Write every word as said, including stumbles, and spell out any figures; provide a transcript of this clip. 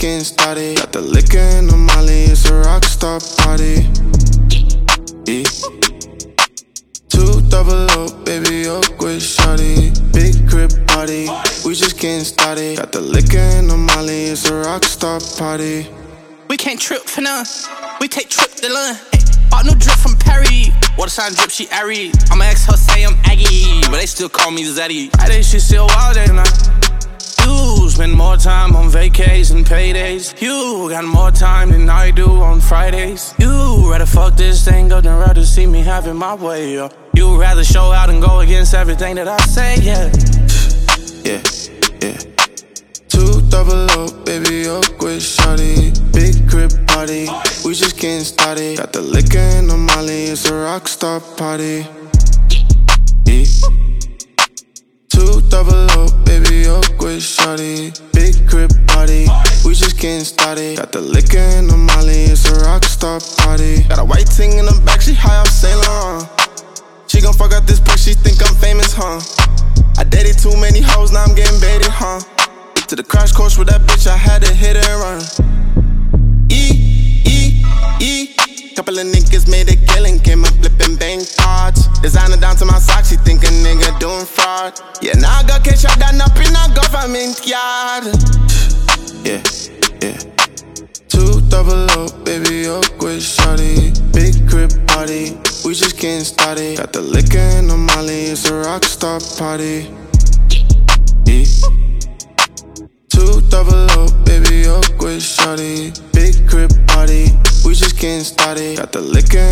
getting started. Got the liquor and the molly, it's a rock star party. Yeah. Two double O, baby, oak with shawty. Big crib party, we just getting started. Got the liquor and the molly, it's a rock star party. We can't trip for none, we take trip to Lund. Bought new drip from Perry, water sign drip, she airy. I'ma ex her say I'm Aggie, but they still call me Zeddy. Friday, she still wild day night. You spend more time on vacays and paydays. You got more time than I do on Fridays. You rather fuck this thing up than rather see me have it my way, yeah. You rather show out and go against everything that I say, yeah. Yeah, yeah. Two double O, baby, oak with shawty. Big crib party, we just getting started. Got the liquor and the molly, it's a rock star party. Yeah. Two double O, baby, oak with shawty. Big crib party, we just getting started. Got the liquor and the molly, it's a rock star party. Got a white ting in the back, she high off Saint Laurent. She gon' fuck up this place, she think I'm famous, huh? I dated too many hoes, now I'm getting baited, huh? To the crash course with that bitch, I had to hit and run. E, E, E. Couple of niggas made a killing, came up flipping bank cards. Designer down to my socks, she think a nigga doing fraud. Yeah, now I got catch up down up in a government yard. Yeah, yeah. Two double O, baby, oak with shawty. Big crib party, we just getting started. Got the liquor and the molly, it's a rock star party. Yeah. Two double O, baby, oak with shawty. Big crib party, we just getting started. Got the liquor